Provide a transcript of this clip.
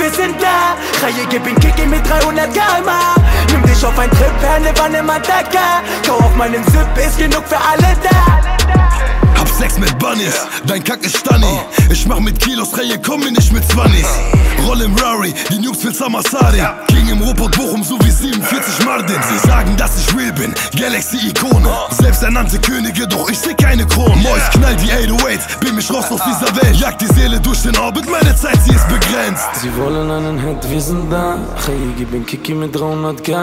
wir sind da. Reihe, gib ihn Kicki mit 300 km/h. Nimm dich auf ein Trip, Hände, wann immer Dakar. Kau auf meinen Zip, ist genug für alle da. Hab Sex mit Bunnies, dein Kack ist Stunny. Ich mach mit Kilos, Reihe, komm mir nicht mit 20s. Roll im Rari, die Noobs will Samasari. King im Ruhrpott Bochum, so wie 47 Mardin. Sie sagen, dass ich real bin, Galaxy-Ikone. Selbsternannte Könige, doch ich seh keine Krone. Mois knall die 808, bin mich raus aus dieser Welt. Jag die Seele durch den Orbit, meine Zeit, sie ist begrenzt. Sie wollen einen Hit, wir sind da. Hey, gib ihn Kicki mit 300 km/h.